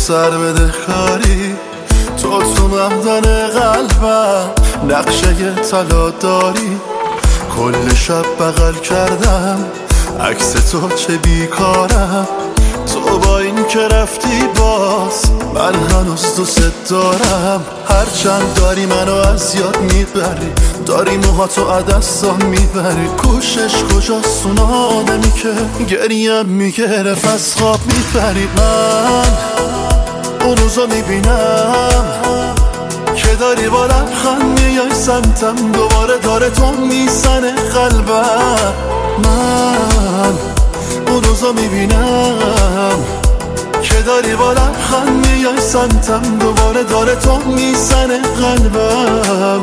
سر بده کاری، تو معدن قلبم نقشه طلا داری. کل شب بغل کردم عکس تو چه بیکارم، تو با این که رفتی باز من هنوز دوست دارم. هرچند داری منو از یاد میبری، داری موهاتو عدستا میبری، کوشش کجاست اون آدمی که گریم میگرف از خواب میبری. من اون روزو میبینم که داری با لبخند میای سمتم، دوباره داره تو میزنه قلبم. من اون روزو میبینم که داری با لبخند میای سمتم، دوباره داره تو میزنه قلبم.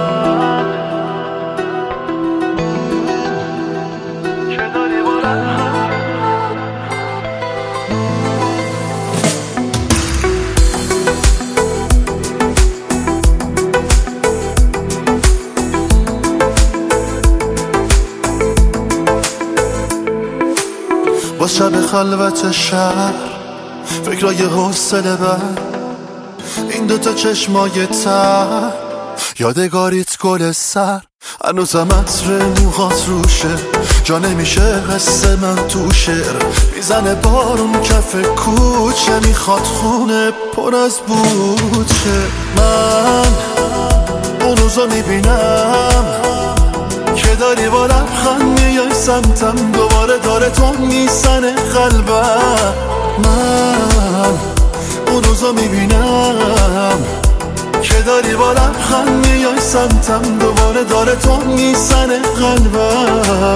با شب خلوت شهر فکرای حوصله بر، این دوتا چشمای تر یادگاریت گل سر، هنوزم عطر موهات روشه، جا نمیشه قصه من تو شعر. میزنه بارون کف کوچه، میخواد خونه پر از بوچه. من اون روزو میبینم که داری با لبخند میای سمتم، دوباره داره تو میزنه قلبم. من اون روزو میبینم که داری با لبخند میای سمتم، دوباره داره تو میزنه قلبم.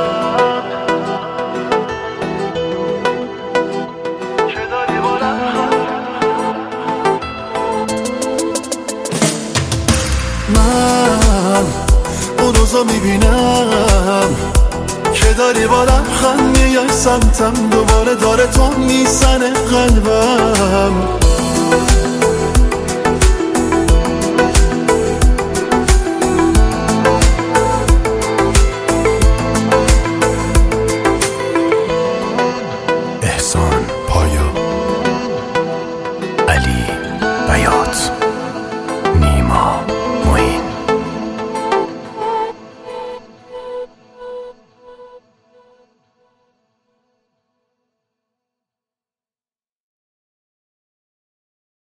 من اون روزو میبینم که داری با لبخند میای سمتم، دوباره داره تو میزنه قلبم.